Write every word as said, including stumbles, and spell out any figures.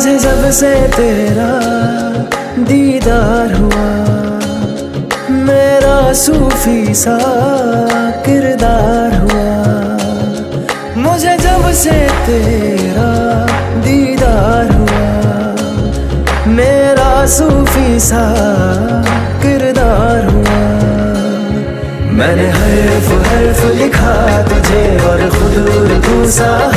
मुझे जब से तेरा दीदार हुआ, मेरा सूफी सा किरदार हुआ। मुझे जब से तेरा दीदार हुआ, मेरा सूफी सा किरदार हुआ। मैंने हर्फ हर्फ लिखा तुझे और खुद तू सा